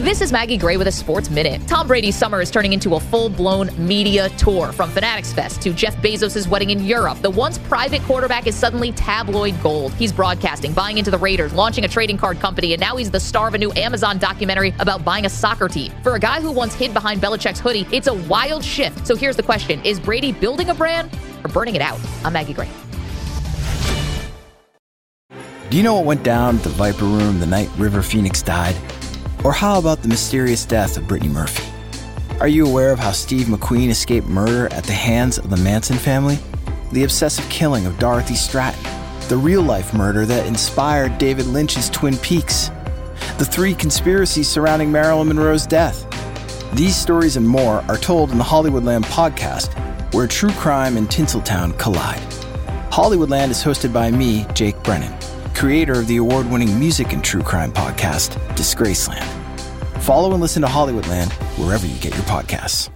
This is Maggie Gray with a Sports Minute. Tom Brady's summer is turning into a full-blown media tour. From Fanatics Fest to Jeff Bezos' wedding in Europe, the once private quarterback is suddenly tabloid gold. He's broadcasting, buying into the Raiders, launching a trading card company, and now he's the star of a new Amazon documentary about buying a soccer team. For a guy who once hid behind Belichick's hoodie, it's a wild shift. So here's the question. Is Brady building a brand or burning it out? I'm Maggie Gray. Do you know what went down at the Viper Room the night River Phoenix died? Or how about the mysterious death of Brittany Murphy? Are you aware of how Steve McQueen escaped murder at the hands of the Manson family? The obsessive killing of Dorothy Stratton? The real-life murder that inspired David Lynch's Twin Peaks? The 3 conspiracies surrounding Marilyn Monroe's death? These stories and more are told in the Hollywoodland podcast, where true crime and Tinseltown collide. Hollywoodland is hosted by me, Jake Brennan, creator of the award-winning music and true crime podcast, Disgraceland. Follow and listen to Hollywoodland wherever you get your podcasts.